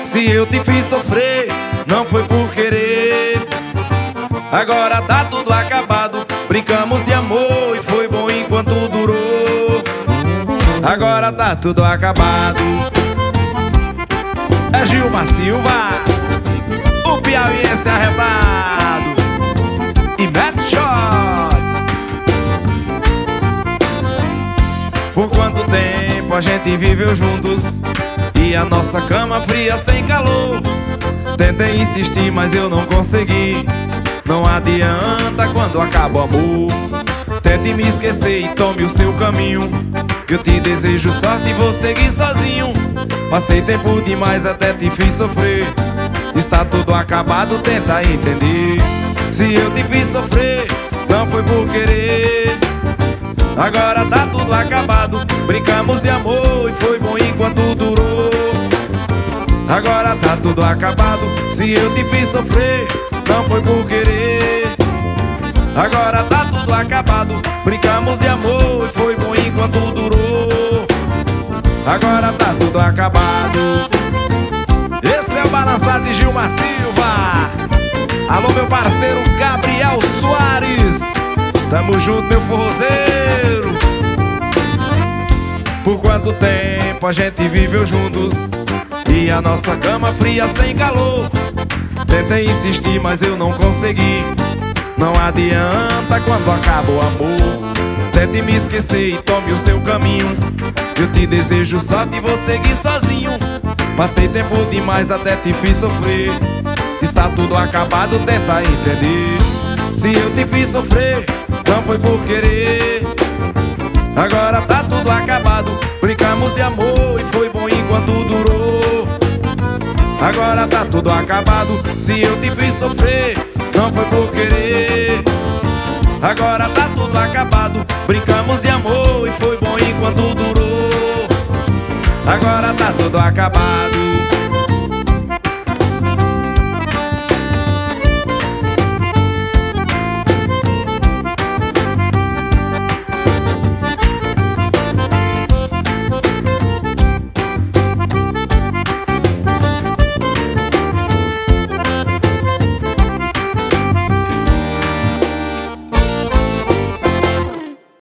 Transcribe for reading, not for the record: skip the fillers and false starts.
Se eu te fiz sofrer, não foi por querer. Agora tá tudo acabado. Brincamos de amor e foi bom enquanto durou. Agora tá tudo acabado. É Gilmar Silva, o piauiense arretado, e mete shot. Por quanto tempo a gente viveu juntos e a nossa cama fria sem calor. Tentei insistir, mas eu não consegui. Não adianta quando acaba o amor. Tente me esquecer e tome o seu caminho. Eu te desejo sorte e vou seguir sozinho. Passei tempo demais, até te fiz sofrer. Está tudo acabado, tenta entender. Se eu te fiz sofrer, não foi por querer. Agora tá tudo acabado. Brincamos de amor e foi bom enquanto durou. Agora tá tudo acabado. Se eu te fiz sofrer, não foi por querer. Agora tá tudo acabado. Brincamos de amor e foi bom enquanto durou. Agora tá tudo acabado. Esse é o Balançado de Gilmar Silva. Alô, meu parceiro Gabriel Soares. Tamo junto, meu forrozeiro. Por quanto tempo a gente viveu juntos e a nossa cama fria sem calor. Tentei insistir, mas eu não consegui. Não adianta quando acaba o amor. Tente me esquecer e tome o seu caminho. Eu te desejo sorte e vou seguir sozinho. Passei tempo demais, até te fiz sofrer. Está tudo acabado, tenta entender. Se eu te fiz sofrer, não foi por querer. Agora tá tudo acabado. Brincamos de amor e foi bom enquanto durou. Agora tá tudo acabado. Se eu te fiz sofrer, não foi por querer. Agora tá tudo acabado. Brincamos de amor e foi bom enquanto durou. Agora tá tudo acabado.